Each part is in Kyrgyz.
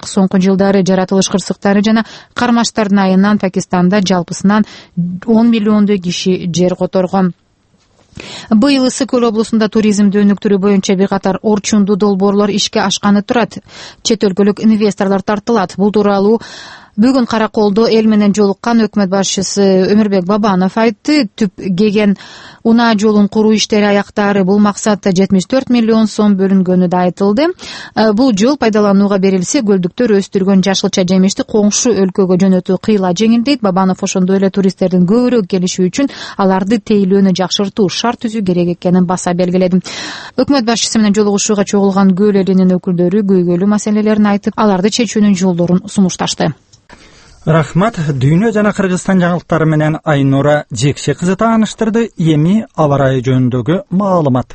соңку жылдары жаратылыш кырсыктары жана кармаштардын айынан Пакистанда жалпысынан 10 миллиондой киши жер которгон. Быйыл Ысык Көл облусунда туризмди өнүктүрүү боюнча бир катар орчундуу долбоорлор ишке ашканы турат. Чет өлкөлүк инвесторлор тартылат. Бул тууралуу бүгүн Караколдо эл менен жолуккан өкмөт башчысы Өмүрбек Бабанов айтты. Түп кеген унаа жолун куруу иштери аяктаары бул максатта 74 миллион сом бөлүнгөнү да айтылды. Бул жол пайдаланууга берилсе, көлдүктөр өстүргөн жашылча жемишти коңшу өлкөгө жөнөтүү кыйла жеңилдейт. Бабанов ошондой эле туристтердин көбүрөөк келиши үчүн аларды тейлөөнү жакшыртуу шарт түзүү керек экенин баса белгиледи. Өкмөт башчысы менен жолугушууга чогулган көл элинин өкүлдөрү көйгөйлүү маселелерин айтып, аларды чечүүнүн жолдорун сунушташты. Рахмат. Дүйнө жана Кыргызстан жаңылыктары менен Айнура Жекше кызы тааныштырды. Эми аба ырайы жөнүндөгү маалымат.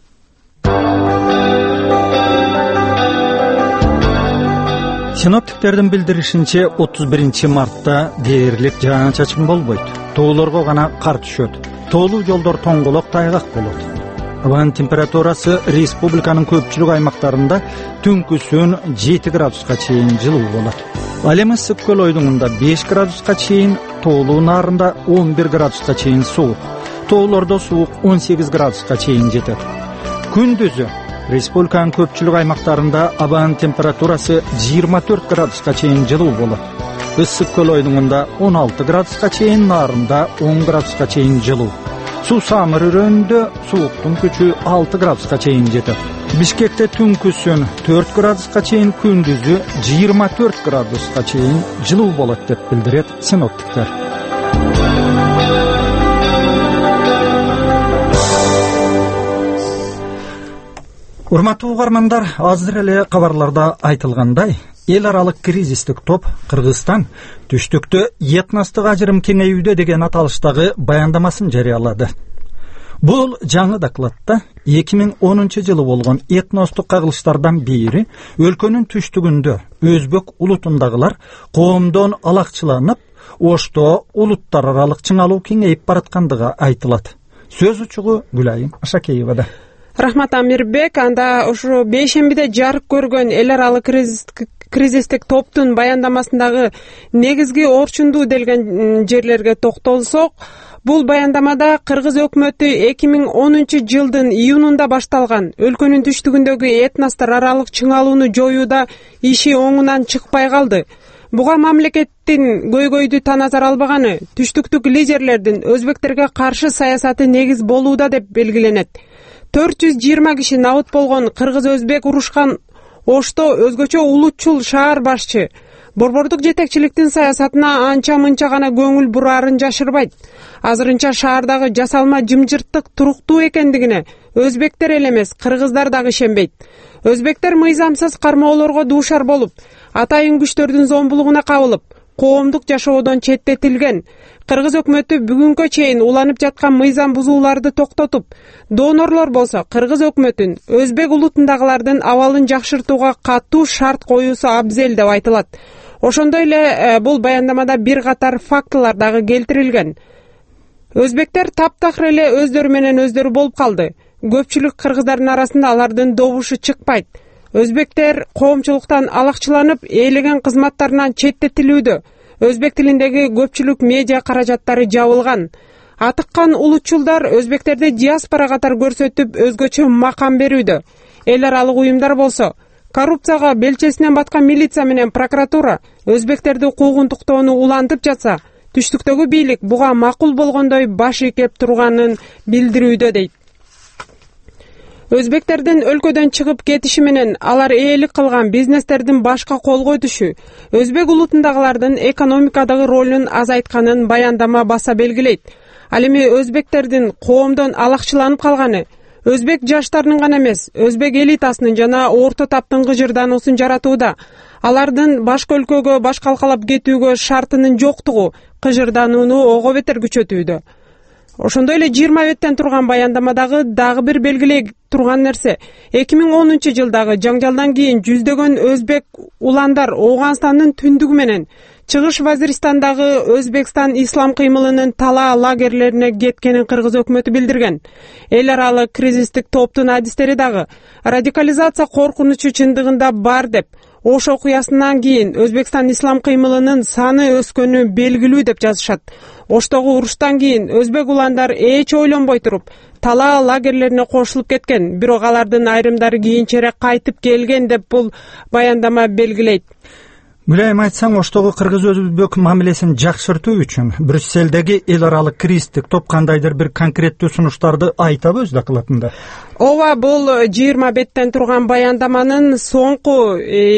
Синоптиктердин билдиришинче 31 мартта дээрлик жаан-чачын болбойт. Тоолорго гана кар түшөт. Тоолуу жолдор тоңголок тайгак болот. Абанын температурасы республиканын көпчүлүк аймактарында түнкүсүн 7 градуска чейин жылуу болот. Ал эми Ысык Көл ойдуңунда 5 градуска чейин, тоолуу нарында 11 градуска чейин суук. Тоолордо суук 18 градуска чейин жетет. Күндүзү республиканын көпчүлүк аймактарында абанын температурасы 24 градуска чейин жылуу болот. Ысык Көл ойдуңунда 16 градуска чейин, нарында 10 градуска чейин жылуу. Суу Самыр өрөөнүндө сууктун күчү 6 градуска чейин жетет. Бишкекте түнкүсүн 4 градуска чейин, күндүзү 24 градуска чейин жылуу болот деп билдирет синоптиктер. Урматтуу угармандар, азыр эле кабарларда айтылгандай, эл аралык кризистик топ Кыргызстан түштүктө этностук ажырым кеңейүүдө деген аталыштагы баяндамасын жарыялады. Бул жаңы докладта 2010 жылы болгон этностук кагылыштардан бири өлкөнүн түштүгүндө өзбек улутундагылар коомдон алакчыланып, ошто улуттар аралык чыңалуу кеңейип бараткандыгы айтылат. Сөз учугу Гүлайым Ашакеевада. Рахмат Амирбек, анда ушу бейшембиде жарык көргөн эл аралык кризистик топтун баяндамасындагы негизги орчундуу делген жерлерге токтолсок, бул баяндамада Кыргыз өкмөтү 2010 жылдын июнунда башталган өлкөнүн түштүгүндөгү этностор аралык чыңалууну жоюуда иши оңунан чыкпай калды. Буга мамлекеттин көйгөйдү таназар албаганы, түштүктүк лидерлердин өзбектерге каршы саясаты негиз болууда деп белгиленет. 420 киши набыт болгон кыргыз-өзбек урушкан Ошто өзгөчө улутчул шаар башчы борбордук жетекчиликтин саясатына анча-мынча гана көңүл бурарын жашырбайт. Азырынча шаардагы жасалма жымжырттык туруктуу экендигине өзбектер эле эмес, кыргыздар дагы ишенбейт. Өзбектер мыйзамсыз кармоолорго дуушар болуп, атайын күчтөрдүн зомбулугуна кабылып, коомдук жашоодон четтетилген. Кыргыз өкмөтү бүгүнкө чейин уланып жаткан мыйзам бузууларды токтотуп, донорлор болсо Кыргыз өкмөтүн өзбек улутундагылардын абалын жакшыртууга катуу шарт коюусу абзел деп айтылат. Ошондой эле бул баяндамада бир катар фактылар дагы келтирилген. Өзбектер таптакыр эле өздөрү менен өздөрү болуп калды. Көпчүлүк кыргыздардын арасында алардын добушу чыкпайт. Өзбектер коомчулуктан алакчыланып, ээлеген кызматтарынан четтетилүүдө. Өзбек тилиндеги көпчүлүк медиа каражаттары жабылган. Атыккан улутчулдар өзбектерди диаспора катар көрсөтүп, өзгөчө макам берүүдө. Эл аралык уюмдар болсо, коррупцияга белчесинен баткан милиция менен прокуратура өзбектерди куугунтуктоону улантып жатса, түштүктөгү бийлик буга макул болгондой баш ийкеп турганын билдирүүдө дейт. Өзбектердин өлкөдөн чыгып кетиши менен алар ээлик кылган бизнестердин башка колгой түшү өзбек улутундагылардын экономикадагы ролун азайтканын баяндама баса белгилейт. Ал эми өзбектердин коомдон алакчыланып калганы өзбек жаштарынын гана эмес, өзбек элитасынын жана орто таптын кыжырдануусун жаратууда. Алардын башка өлкөгө баш калкалап кетүүгө шартынын жоктугу кыжырданууну ого бетер күчөтүүдө. Ошондой эле 20 беттен турган баяндамадагы дагы бир белгилей турган нерсе, 2010 жылдагы жаңжалдан кийин жүздөгөн өзбек уландар Ооганстандын түндүгү менен Чыгыш Вазиристандагы Өзбекстан ислам кыймылынын талаа лагерлерине кеткенин Кыргыз өкмөтү билдирген. Эл аралык кризистик топтун адистери дагы радикализация коркунучу чындыгында бар деп, Ош окуясынан кийин Өзбекстан ислам кыймылынын саны өскөнү белгилүү деп жазышат. Оштогу уруштан кийин өзбек уландар эч ойлонбой туруп талаа лагерлерине кошулуп кеткен, бирок алардын айрымдары кийинчерээк кайтып келген деп бул баяндама белгилейт. Гүлайым, айтсаң, Оштогу кыргыз-өзбек мамилесин жакшыртуу үчүн Брюсселдеги эл аралык кризистик топ кандайдыр бир конкреттүү сунуштарды айтабы өз докладында? Ооба, бул 20 беттен турган баяндаманын соңку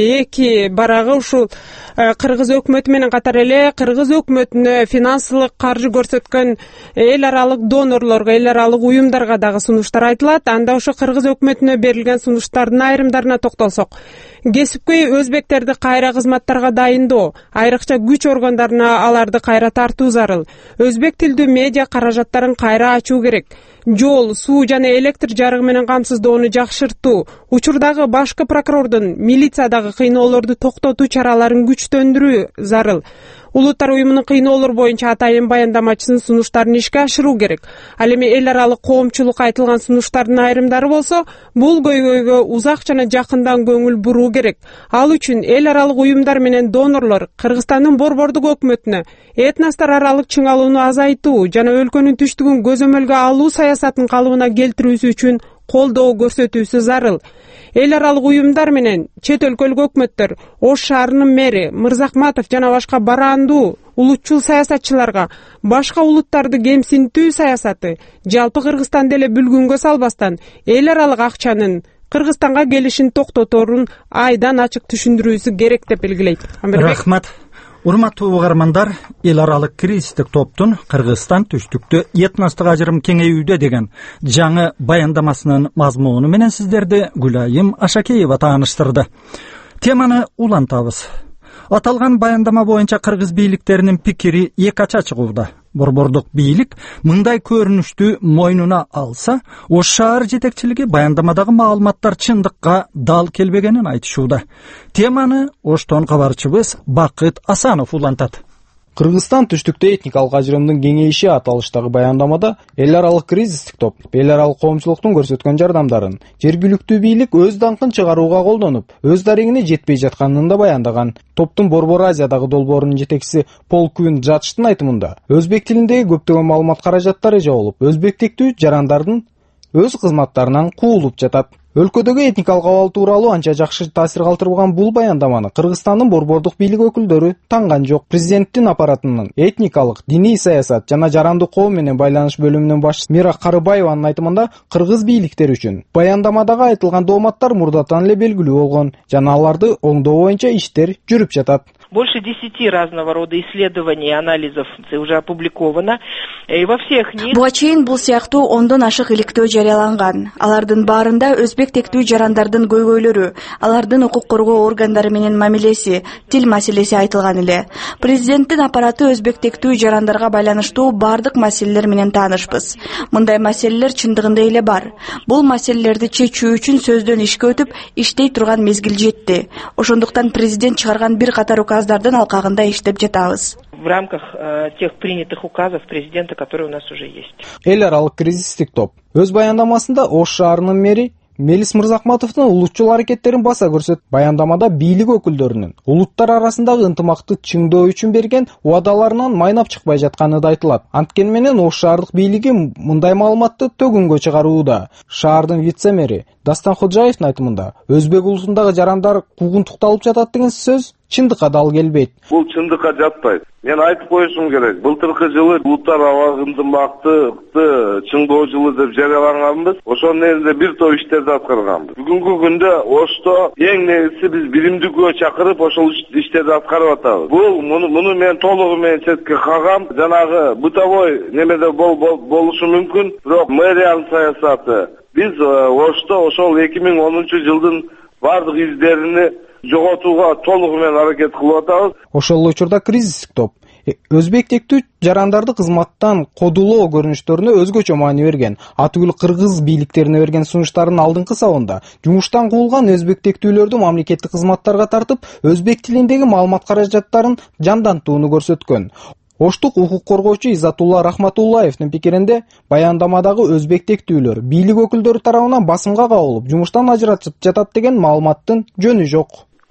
2 барагы ушул кыргыз өкмөтү менен катар эле кыргыз өкмөтүнө финансылык каржы көрсөткөн эл аралык донорлорго, эл аралык уюмдарга дагы сунуштар айтылат. Анда ошо кыргыз өкмөтүнө берилген сунуштардын айрымдарына токтолсок, кесипкөй өзбектерди кайра кызматтарга дайындоо, айрыкча күч органдарына аларды кайра тартуу зарыл. Өзбек тилдүү медиа каражаттарын кайра ачуу керек. Жол, суу жана электр жарыгы менен камсыздоону жакшыртуу, учурдагы башкы прокурордун милициядагы кыйноолорду токтотуу чараларын күчтөндүрүү зарыл. Улуттар уюмунун кыйноолор боюнча атайын баяндамачынын сунуштарын ишке ашыруу керек. Ал эми эл аралык коомчулук айтылган сунуштардын айрымдары болсо, бул көйгөйгө узак жана жакындан көңүл буруу керек. Ал үчүн эл аралык уюмдар менен донорлор Кыргызстандын борбордук өкмөтүнө этностор аралык чыңалууну азайтуу жана өлкөнүн түштүгүн көзөмөлгө алуу саясатын калыбына келтирүүсү үчүн колдоо көрсөтүүсү зарыл. Эл аралык уюмдар менен чет өлкөлүк өкмөттөр Ош шаарынын мэри Мырзахматов жана башка бараандуу улутчул саясатчыларга башка улуттарды кемсинтүү саясаты жалпы Кыргызстанды эле бүлгүнгө салбастан эл аралык акчанын Кыргызстанга келишин токтоторун айдан ачык түшүндүрүүсү керек деп белгилейт. Рахмат. Урматтуу угармандар, эл аралык кризистик топтун Кыргызстан түштүктө этностук ажырым кеңейүүдө деген жаңы баяндамасынын мазмуну менен сиздерди Гүлайым Ашакеева тааныштырды. Теманы улантабыз. Аталган баяндама боюнча кыргыз бийликтеринин пикири эки ача чыгууда. Борбордук бийлик мындай көрүнүштү мойнуна алса, Ош шаар жетекчилиги баяндамадагы маалыматтар чындыкка дал келбегенин айтышууда. Теманы Оштон кабарчыбыз Бакыт Асанов улантат. Кыргызстан түштүктө этникалык ажырымдын кеңейиши аталыштагы баяндамада эл аралык кризистик топ эл аралык коомчулуктун көрсөткөн жардамдарын жергиликтүү бийлик өз даңкын чыгарууга колдонуп, өз дарегине жетпей жатканын да баяндаган. Топтун Борбор Азиядагы долбоорунун жетекчиси Пол Куин Жадштын айтымында, өзбек тилиндеги көптөгөн маалымат каражаттары жабылып, өзбек тектүү жарандардын өз кызматтарынан куулуп жатат. Өлкөдөгү этникалык абал тууралуу анча жакшы таасир калтырбаган бул баяндаманы Кыргызстандын борбордук бийлик өкүлдөрү танган жок. Президенттин аппаратынын этникалык, диний саясат жана жарандуу коом менен байланыш бөлүмүнүн башчысы Мира Карыбаеванын айтымында, кыргыз бийликтери үчүн баяндамадагы айтылган дооматтар мурдатан эле белгилүү болгон жана аларды оңдоо боюнча иштер жүрүп жатат. Больше 10 разного рода исследований и анализов уже опубликовано. И во всех них... Буга чейин бул сыяктуу 10дон ашык иликтөө жарыяланган. Алардын баарында өзбек тектүү жарандардын көйгөйлөрү, алардын укук коргоо органдары менен мамилеси, тил маселеси айтылган эле. Президенттин аппараты өзбек тектүү жарандарга байланыштуу бардык маселелер менен таанышпыз. Мындай маселелер чындыгында эле бар. Бул маселелерди чечүү үчүн сөздөн ишке өтүп, иштей турган мезгил жетти. Ошондуктан президент чыгарган бир катар указдардын алкагында иштеп жатабыз. В рамках тех принятых указов президента, которые у нас уже есть. Эл аралык кризистик топ өз баяндамасында Ош шаарынын мэри Мелис Мырзахматовдун улутчул аракеттерин баса көрсөтүп, баяндамада бийлик өкүлдөрүнүн улуттар арасындагы ынтымакты чыңдоо үчүн берген убадаларынан майнап чыкпай жатканы да айтылат. Анткени менен Ош шаардык бийлиги мындай маалыматты төгүнгө чыгарууда. Шаардын вице-мэри Дастан Ходжаевдин айтымында, өзбек улусундагы жарандар куугунтукталып жатат деген сөз чындыкка дал келбейт. Бул чындыкка жатпайт. Мен айтып коюшум керек. Былтыркы жылы улуттар аралык ынтымакты чыңдоо жылы деп жарыяланганбыз. Ошонун негизинде бир топ иштерди аткарганбыз. Бүгүнкү күндө Ошто эң негизгиси биз биримдиккө чакырып ошол иштерди аткарып атабыз. Муну мен толугу менен четке кагам. Жанагы бытовой немеде болушу мүмкүн, бирок мэриянын саясаты биз Ошто ошол 2010-жылдын бардык издерини жоготууга толугу менен аракет кылып атабыз. Ошол учурда кризистик топ өзбек тектүү жарандарды кызматтан кодулоо көрүнүштөрүнө өзгөчө маани берген. Аты бүл кыргыз бийликтерине берген сунуштардын алдыңкы сабында жумуштан куулган өзбек тектүүлөрдү мамлекеттик кызматтарга тартып, өзбек тилиндеги маалымат каражаттарын жандантууну көрсөткөн. Оштук укук коргоочу Иззатулла Рахматуллаевдин пикиринде, баяндамадагы өзбек тектүүлөр бийлик өкүлдөрү тарабынан басымга кабылып, жумуштан ажыратып жатат деген маалыматтын жөнү жок.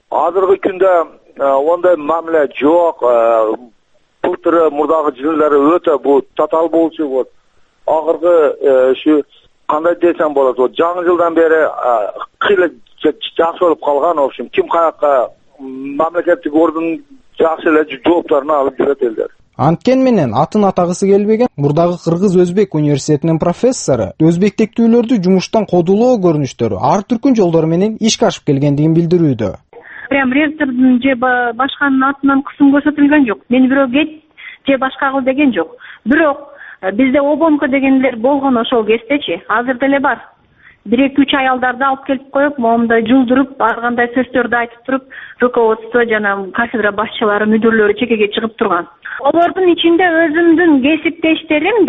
Азыркы күндө ондай мамиле жок. Былтыры мурдагы жылдары өтө бул татаал болчу болот. Акыркы ушу кандай десем болот, жаңы жылдан бери кыйла жакшы болуп калган. В общем, ким каяка мамлекеттик орган жакшы эле жооптарын алып жүрөт элдер. Анткен менен атын атагысы келбеген мурдагы Кыргыз-Өзбек университетинин профессору өзбек тектүүлөрдү жумуштан кодулоо көрүнүштөрү ар түркүн жолдору менен ишке ашып келгендигин билдирүүдө. Прям ректордун же башканын атынан кысым көрсөтүлгөн жок. Мени бирөө кет же башка кыл деген жок. Бирок бизде обомка дегендер болгон ошол кездечи, азыр деле бар. 1-2 аялдарды алып келип коюп, момундай жылдырып, ар кандай сөздөрдү айтып туруп, руководство жана кафедра башчылары, мүдүрлөрү чекеге чыгып турган. Олордун ичинде өзүмдүн кесиптешим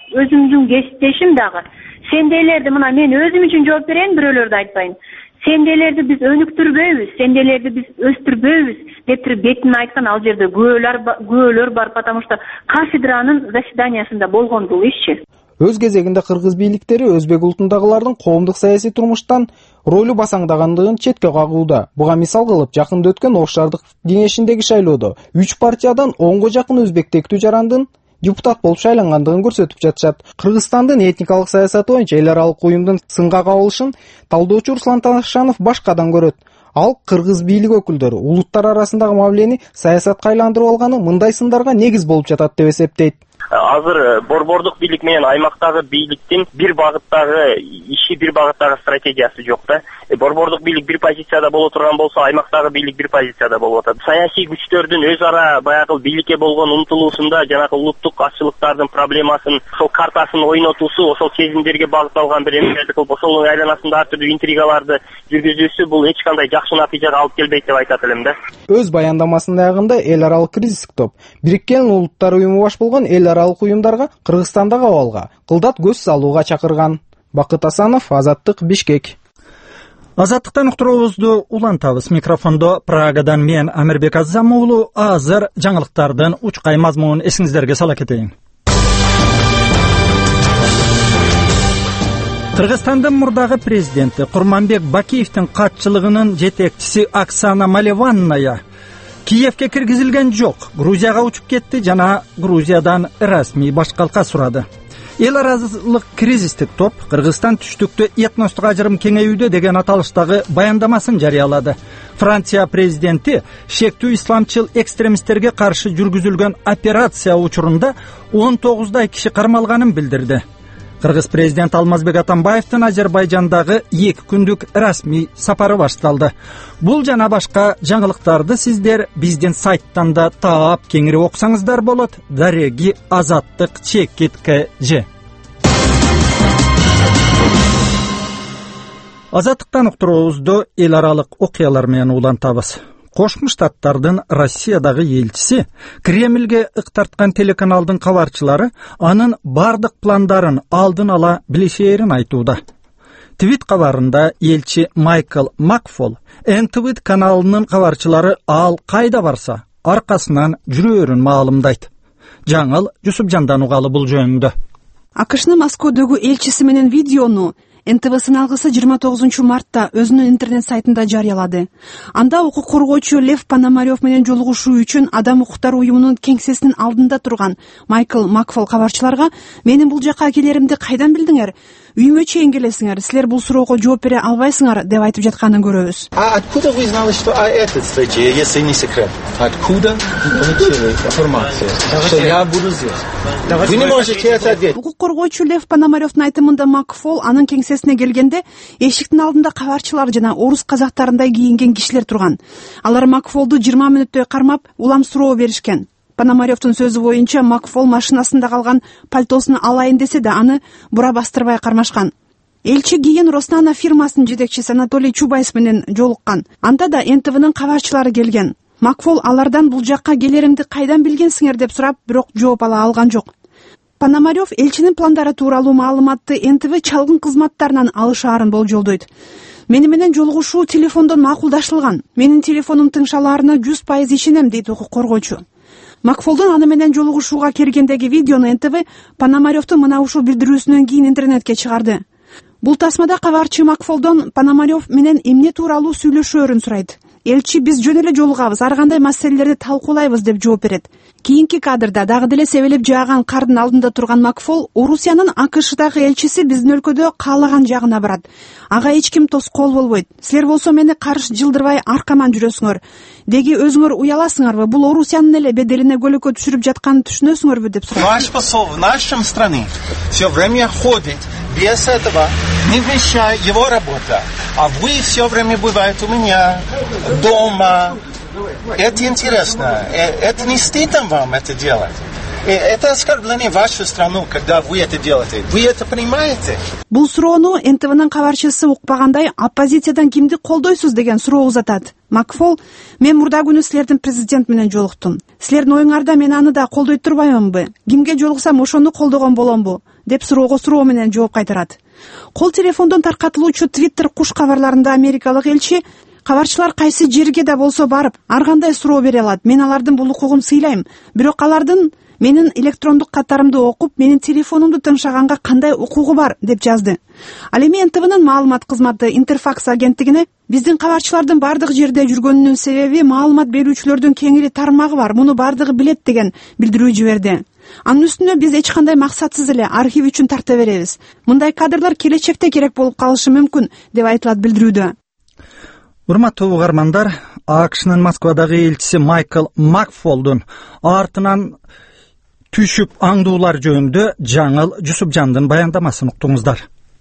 дагы. Сендейлерди мына мен өзүм үчүн жооп берейин, бирөөлөрдү айтпайын. Сендейлерди биз өнүктүрбөйбүз, сендейлерди биз өстүрбөйбүз деп туруп бетине айткан. Ал жерде күбөлөр бар, потому что кафедранын заседаниясында болгон бул ишчи. Өз кезегинде кыргыз бийликтери өзбек улутундагылардын коомдук саясий турмуштан ролу басаңдагандыгын четке кагууда. Буга мисал кылып, жакында өткөн Ош шаардык кеңешиндеги шайлоодо 3 партиядан 10го жакын өзбек тектүү жарандын депутат болуп шайлангандыгын көрсөтүп жатышат. Кыргызстандын этникалык саясаты боюнча эл аралык уюмдун сынга кабылышын талдоочу Руслан Ташанов башкадан көрөт. Ал кыргыз бийлик өкүлдөрү улуттар арасындагы мамилени саясатка айландырып алганы мындай сындарга негиз болуп жатат деп эсептейт. Азыр борбордук бийлик менен аймактагы бийликтин бир багыттагы иши, бир багыттагы стратегиясы жок да. Борбордук бийлик бир позицияда боло турган болсо, аймактагы бийлик бир позицияда болуп атат. Саясий күчтөрдүн өз ара баягы бийликке болгон умтулуусунда жанагы улуттук азчылыктардын проблемасын, ошол картасын ойнотуусу, ошол сезимдерге багытталган бир эмелерди кылып, ошонун айланасында ар түрдүү интригаларды жүргүзүүсү бул эч кандай жакшы натыйжага алып келбейт деп айтат элем да. Өз баяндамасынын аягында эл аралык кризистик топ Бириккен Улуттар уюму баш болгон эл аралык уюмдарга Кыргызстандагы абалга кылдат көз салууга чакырган. Бакыт Асанов, Азаттык, Бишкек. Азаттыктан уктуруубузду улантабыз. Микрофондо Прагадан мен Амирбек Азам уулу. Азыр жаңылыктардын учкай мазмунун эсиңиздерге сала кетейин. Кыргызстандын мурдагы президенти Курманбек Бакиевдин катчылыгынын жетекчиси Оксана Малеванная Киевке киргизилген жок. Грузияга учуп кетти жана Грузиядан расмий башкалка сурады. Эл аралык кризистик топ Кыргызстан түштүктө этностук ажырым кеңейүүдө деген аталыштагы баяндамасын жарыялады. Франция президенти шектүү исламчыл экстремисттерге каршы жүргүзүлгөн операция учурунда 19 киши кармалганын билдирди. Кыргыз президент Алмазбек Атамбаевдин Азербайжандагы 2 күндүк расмий сапары башталды. Бул жана башка жаңылыктарды сиздер биздин сайттан да таап кеңири окусаңыздар болот. Дареги Азаттык ЧКТЖ. Азаттыктан уктуруубузду эл аралык окуялар менен улантабыз. Кошмо Штаттардын Россиядагы элчиси Кремльге ык тарткан телеканалдын кабарчылары анын бардык пландарын алдын ала билишээрин айтууда. Твит кабарында элчи Майкл Макфол НТВ каналынын кабарчылары ал кайда барса аркасынан жүрөөрүн маалымдайт. Жаңыл Жусупжандан угалы бул жөнүндө. АКШнын Москвадагы элчиси менен видеону НТВ алгысы 29 мартта өзүнүн интернет сайтында жарыялады. Анда укук коргоочу Лев Пономарев менен жолугушуу үчүн Адам укуктар уюмунун кеңсесинин алдында турган Майкл Макфол кабарчыларга "Менин бул жакка келеримди кайдан билдиңер? Үйүмө чейин келесиңер, силер бул суроого жооп бере албайсыңар" деп айтып жатканын көрөбүз. Откуда вы знали, что эта встреча, если не секрет? Откуда вы получили информацию, что я буду здесь? Вы не можете это ответить. Укук коргоочу Лев Пономаревдин айтымында Макфол анын кеңсесине келгенде эшиктин алдында кабарчылар жана орус казактарындай кийинген кишилер турган. Алар Макфолду 20 мүнөттөй кармап, улам суроо беришкен. Пономаревдин сөзү боюнча Макфол машинасында калган пальтосун алайын десе да аны бура бастырбай кармашкан. Элчи кийин Роснана фирмасынын жетекчиси Анатолий Чубайс менен жолуккан. Анда да НТВнын кабарчылары келген. Макфол алардан бул жакка келеримди кайдан билгенсиңер деп сурап, бирок жооп ала алган жок. Пономарев элчинин пландары тууралуу маалыматты НТВ чалгын кызматтарынан алышаарын болжолдойт. Мени менен жолугушуу телефондон макулдашылган. Менин телефонум тыңшалаарына 100% ишенем, дейт укук коргоочу. Макфолдун аны менен жолугушууга келгендеги видеону НТВ Пономаревдун мына ушул билдирүүсүнөн кийин интернетке чыгарды. Бул тасмада кабарчы Макфолдон Пономарев менен эмне тууралуу сүйлөшөөрүн сурайт. элчи биз жөн эле жолугабыз, ар кандай маселелерди талкуулайбыз деп жооп берет. Кийинки кадрда дагы деле себелеп жааган кардын алдында турган Макфол Орусиянын АКШдагы элчиси биздин өлкөдө каалаган жагына барат. Ага эч ким тоскоол болбойт. Силер болсо мени карыш жылдырбай аркаман жүрөсүңөр. Деги өзүңөр уяласыңарбы? Бул Орусиянын эле беделине көлөкө түшүрүп жатканын түшүнөсүңөрбү деп сурайт. Наш посол в нашем стране все время ходит без этого, не вмещая его работа. А вы все время бываете у меня дома. Это интересно. Это не стыдно вам это делать. Это оскорбление в вашу страну, когда вы это делаете. Вы это понимаете? Бул суроону НТВнын кабарчысы укпагандай, оппозициядан кимди колдойсуз деген суроо узатат. Макфол: мен мурда күнү силердин президент менен жолуктум. Силердин оюңарда мен аны да колдой турбаймынбы? Кимге жолуксам ошону колдогон боломбу? Деп суроого суроо менен жооп кайтарат. Кол телефондон таркатылуучу Twitter куш кабарларында америкалык элчи: кабарчылар кайсы жерге да болсо барып, ар кандай суроо бере алат. Мен алардын бул укугун сыйлайм. Бирок алардын менин электрондук каттарымды окуп, менин телефонумду тыңшаганга кандай укугу бар деп жазды. Ал эми НТВнын маалымат кызматы Интерфакс агенттигине биздин кабарчылардын бардык жерде жүргөнүнүн себеби маалымат берүүчүлөрдүн кеңири тармагы бар, муну бардыгы билет деген билдирүү жиберди. Анын үстүнө биз эч кандай максатсыз эле архив үчүн тарта беребиз. Мындай кадрлар келечекте керек болуп калышы мүмкүн деп айтылат билдирүүдө. Урматтуу угармандар, АКШнын Москвадагы элчиси Майкл Макфолдун артынан түшүп аңдуулар жөнүндө Жаңыл Жусупжандын баяндамасын уктуңуздар.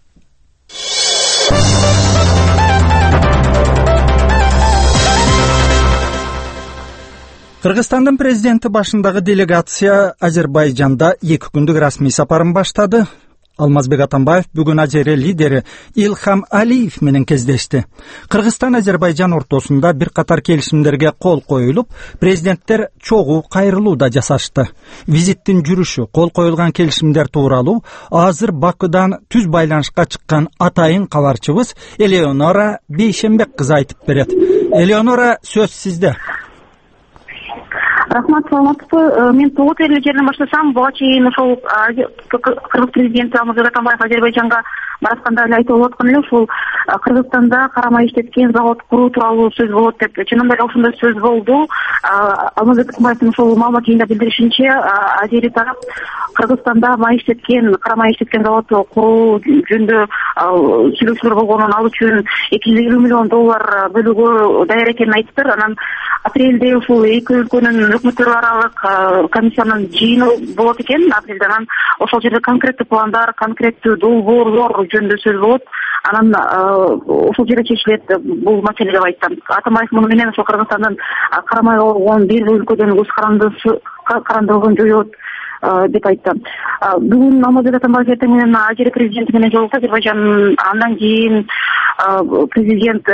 Кыргызстандын президенти башындагы делегация Азербайжанда 2 күндүк расмий сапарын баштады. Алмазбек Атамбаев бүгүн Азере лидери Илхам Алиев менен кездешти. Кыргызстан-Азербайжан ортосунда бир катар келишимдерге кол коюлуп, президенттер чогуу кайрылуу да жасашты. Визиттин жүрүшү, кол коюлган келишимдер тууралуу азыр Бакыдан түз байланышка чыккан атайын кабарчыбыз Элеонора Бейшембек кызы айтып берет. Элеонора, сөз сизде. Рахмат, саламатсызбы. Мен тогуз элүү жерден баштасам, буга чейин ошол кыргыз президенти Алмазбек Атамбаев Азербайжанга баратканда эле айтып аткан эле, ушул Кыргызстанда карама иштеткен завод куруу тууралуу сөз болот деп. Чынында эле ошондой сөз болду. Алмазбек Атамбаевдин ошол маалымат жыйында билдиришинче, Азери тарап Кыргызстанда карама иштеткен завод куруу жөнүндө сүйлөшүүлөр болгонун, ал үчүн $250 миллион бөлүүгө даяр экенин айтыптыр. Анан апрелде ушул эки өлкөнүн өкмөттөр аралык комиссиянын жыйыны болот экен апрелде. Анан ошол жерде конкреттүү пландар, конкреттүү долбоорлор жөнүндө сөз болот. Анан ошол жерде чечилет бул маселе деп айттым. Атамбаев муну менен ошол Кыргызстандын карамай болгон бир өлкөдөн көз карандылыгын жоет деп айтты. Бүгүн Алмазбек Атамбаев эртең менен Азери президенти менен жолугуп Азербайжан, андан кийин президент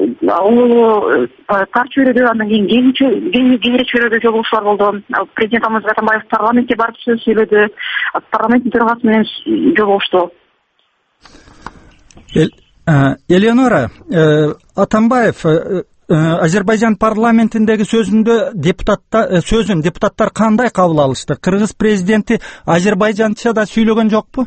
тар чөйрөдө, андан кийин кеңири чөйрөдө жолугушуулар болду. Президент Алмазбек Атамбаев парламентке барып сөз сүйлөдү, парламенттин төрагасы менен жолугушту. Элеонора, Атамбаев Азербайжан парламентиндеги сөзүн депутаттар кандай кабыл алышты? Кыргыз президенти азербайжанча да сүйлөгөн жокпу?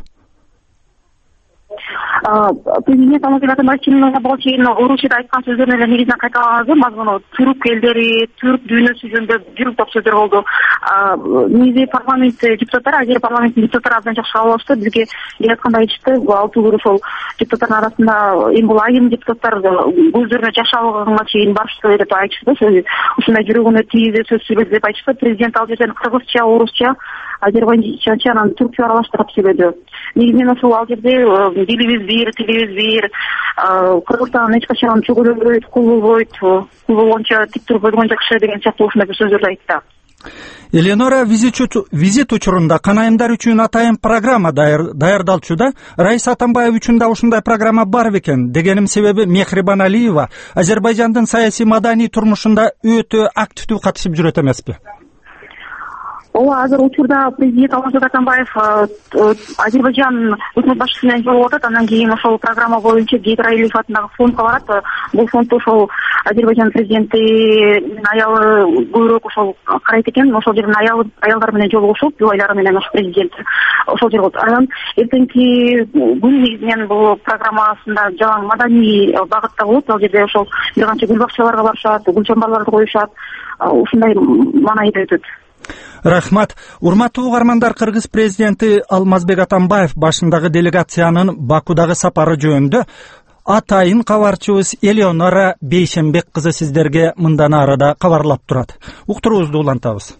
Президент Алмазбек Атамбаев чынында буга чейин Орусияда айткан сөздөрүн эле негизинен кайталаган, мазмуну түрк элдери, түрк дүйнөсү жөнүндө бир топ сөздөр болду. Негизи парламент депутаттары, Азер парламентинин депутаттары абдан жакшы кабыл алышты. Бизге айткандай айтышты, 6 күн ошол депутаттардын арасында эң бул айым депутаттар көздөрүнө жаш алганга чейин барышты деп айтышты. Ушундай жүрөгүнө тийиз сөз сүйлөдү деп айтышты. Президент ал жерден кыргызча, орусча, азербайжанча, анан түркчө аралаштырып сүйлөдү. Негизинен ошол ал жерде дилибиз бир, тилибиз бир, Кыргызстан эч качан чөгөлөнбөйт, кул болбойт, кул болгончо тик туруп өлгөн жакшы деген сыяктуу ушундай бир сөздөрдү айтты. Элеонора, визит учурунда канайымдар үчүн атайын программа даярдалчу да. Раис Атамбаев үчүн да ушундай программа бар бекен. Дегеним себеби Мехрибан Алиева Азербайжандын саясий маданий турмушунда өтө активдүү катышып жүрөт эмеспи? ооба азыр учурда президент Алмазбек Атамбаев Азербайжан өкмөт башчысы менен жолугуп атат. Андан кийин ошол программа боюнча Гейдер Алиев атындагы фондко барат. Бул фондду ошол Азербайжан президенти менен аялы көбүрөөк ошол карайт экен. Ошол жерден аялдар менен жолугушуп, жубайлары менен ошол президент ошол жерге болот. Анан эртеңки күн негизинен бул программасында жалаң маданий багытта болот. Ал жерде ошол бир канча гүл бакчаларга барышат, гүл чамбарларды коюшат. Ушундай маанайда өтөт. Рахмат. Урматтуу угармандар, Кыргыз президенти Алмазбек Атамбаев башындагы делегациянын Бакудагы сапары жөнүндө атайын кабарчыбыз Элеонора Бейшенбек кызы сиздерге мындан арада кабарлап турат. Уктуруубузду улантабыз.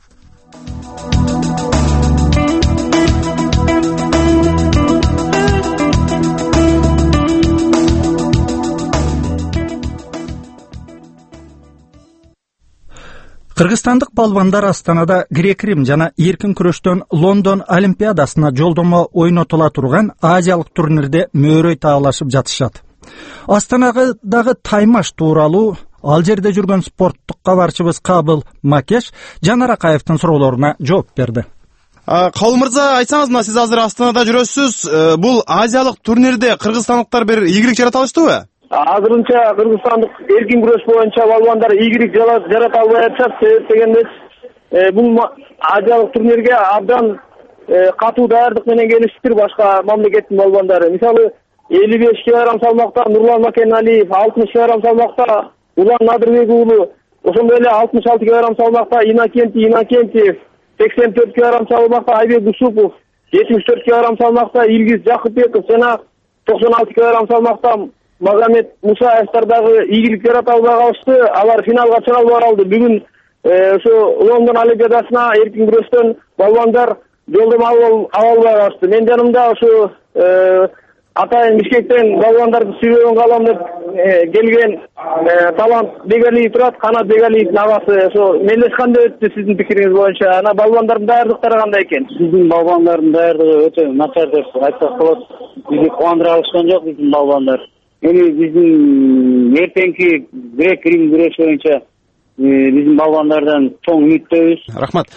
Кыргызстандык балбандар Астанада грек-рим жана эркин күрөштөн Лондон Олимпиадасына жолдомо ойнотула турган азиялык турнирде мөөрөй таалашып жатышат. Астанадагы таймаш тууралуу ал жерде жүргөн спорттук кабарчыбыз Кабыл Макеш Жанар Акаевдин суроолоруна жооп берди. Кабыл мырза, айтсаңыз, мына сиз азыр Астанада жүрөсүз. Бул азиялык турнирде кыргызстандыктар бир ийгилик жарата алыштыбы? Азырынча кыргызстандык эркин күрөш боюнча балбандар ийгилик жарата албай атышат. Себеп дегенде бул азиялык турнирге абдан катуу даярдык менен келишиптир башка мамлекеттин балбандары. Мисалы 55 кг салмакта Нурлан Макеналиев, 60 кг салмакта Улан Надырбек уулу, ошондой эле 66 кг салмакта Иннокентиев, 84 кг салмакта Айбек Усупов, 74 кг салмакта Илгиз Жакыпбеков жана 96 кг салмакта Магомед Мусаевдер дагы ийгилик жарата албай калышты. Алар финалга чыга албай калды. Бүгүн ошо Лондон Олимпиадасына эркин күрөштөн балбандар жолдомо ала албай калышты. Мен жанымда ошо атайын Бишкектен балбандарды сүйбөгөн калам деп келген Талант Бегалиев турат, Канат Бегалиевдин агасы. Ошо мелдеш кандай өттү сиздин пикириңиз боюнча? Ана балбандардын даярдыктары кандай экен? Биздин балбандардын даярдыгы өтө начар деп айтсак болот. Бизди кубандыра алышкан жок биздин балбандар. Эми биздин эртеңки грек-рим күрөш боюнча биздин балбандардан чоң үмүттөбүз. Рахмат.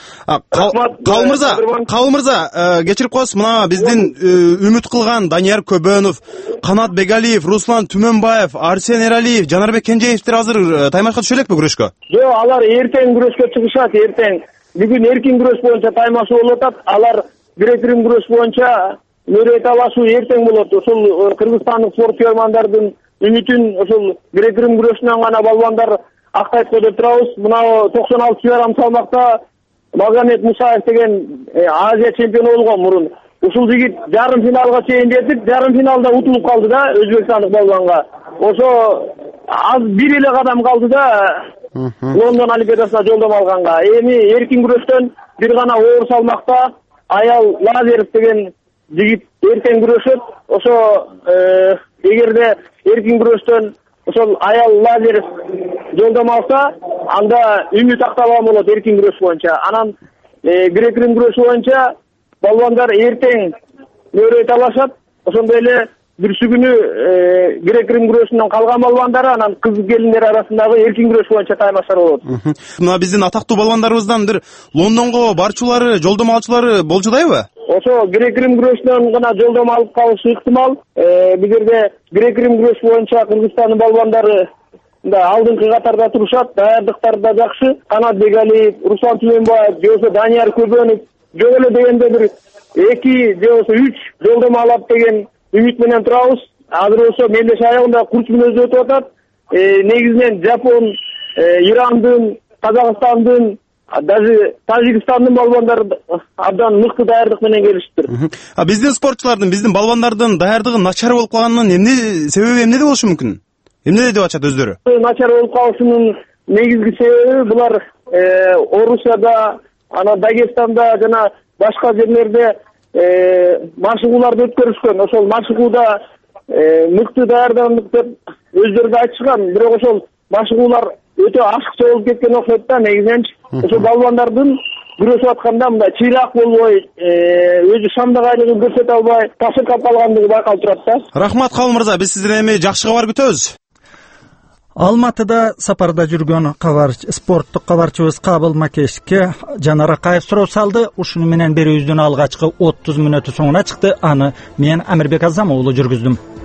Кабыл мырза, кечирип коесуз, мына биздин үмүт кылган Данияр Көбөнов, Канат Бегалиев, Руслан Түмөнбаев, Арсен Эралиев, Жанарбек Кенжеевдер азыр таймашка түшө элекпи күрөшкө? Жок, алар эртең күрөшкө чыгышат. Эртең бүгүн эркин күрөш боюнча таймашы болуп атат. Алар грек-рим күрөш боюнча мөөрөй талашуу эртең болот. Ошол кыргызстандык спорт күйөрмандардын үмүтүн ошол грек-рим күрөшүнөн гана балбандар актайт деп турабыз. Мына 96 кг салмакта Магомед Мусаев деген Азия чемпиону болгон мурун. Ушул жигит жарым финалга чейин жетип, жарым финалда утулуп калды да өзбекстандык балбанга. Ошо аз бир эле кадам калды да Лондон Олимпиадасына жолдомо алганга. Эми эркин күрөштөн бир гана оор салмакта Аял Лазеров деген жигит эртең күрөшөт. Ошо эгерде эркин күрөштөн ошол Аял Лазеров жолдомо алса, анда үмүт акталган болот эркин күрөш боюнча. Анан грек-рим күрөш боюнча балбандар эртең мөөрөй талашат. Ошондой эле бүрсү күнү грек-рим күрөшүнөн калган балбандар анан кыз келиндер арасындагы эркин күрөш боюнча таймаштар болот. Мына биздин атактуу балбандарыбыздан бир Лондонго барчулары, жолдомо алчулары болчудайбы? Ошо грек-рим күрөшүнөн гана жолдомо алып калышы ыктымал. Бул жерде грек-рим күрөш боюнча Кыргызстандын балбандары да алдыңкы катарда турушат, даярдыктары да жакшы. Канат Бегалиев, Руслан Түмөнбаев, жолсо Данияр Көбөнов жок эле дегенде бир 2 же болбосо 3 жолдомо алат деген үмүт менен турабыз. Азыр болсо мелдеш аягында курс мүнөзү өтүп атат. Негизинен Жапон, Ирандын, Казакстандын, даже Тажикстандын балбандары абдан мыкты даярдык менен келишиптир. Биздин спортчулардын, биздин балбандардын даярдыгы начар болуп калганынын себеби эмнеде болушу мүмкүн? Эмнеде деп атышат өздөрү? Начар болуп калышынын негизги себеби булар Орусияда, ана Дагестанда жана башка жерлерде машыгууларды өткөрүшкөн. Ошол машыгууда мыкты даярдандык деп өздөрү да айтышкан. Бирок ошол машыгуулар өтө ашыкча болуп кеткен окшойт да негизиненчи. Ошол балбандардын күрөшүп атканда мындай чыйраак болбой, өзү шамдагайлыгын көрсөтө албай, ташыркап калгандыгы байкалып турат да. Рахмат Кабыл мырза, биз сизден эми жакшы кабар күтөбүз. Алматыда сапарда жүргөн спорттук кабарчыбыз Кабыл Макешке Жанар Акаев суроо салды. Ушуну менен берүүбүздүн алгачкы 30 мүнөтү соңуна чыкты. Аны мен Амирбек Азам уулу жүргүздүм.